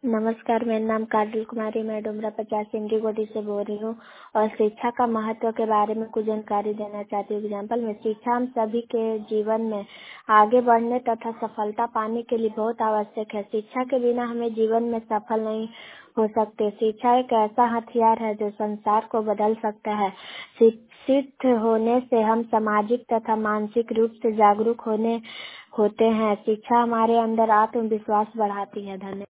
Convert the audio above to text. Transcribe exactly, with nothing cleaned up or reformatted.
नमस्कार, मेरा नाम काजल कुमारी, मैं डुमरा पचास सिंगी गोटी से बोल रही हूँ और शिक्षा का महत्व के बारे में कुछ जानकारी देना चाहती हूँ। एग्जाम्पल में शिक्षा हम सभी के जीवन में आगे बढ़ने तथा सफलता पाने के लिए बहुत आवश्यक है। शिक्षा के बिना हमें जीवन में सफल नहीं हो सकते। शिक्षा एक ऐसा हथियार है जो संसार को बदल सकता है। शिक्षित होने से हम सामाजिक तथा मानसिक रूप से जागरूक होने होते हैं। शिक्षा हमारे अंदर आत्मविश्वास बढ़ाती है। धन्यवाद।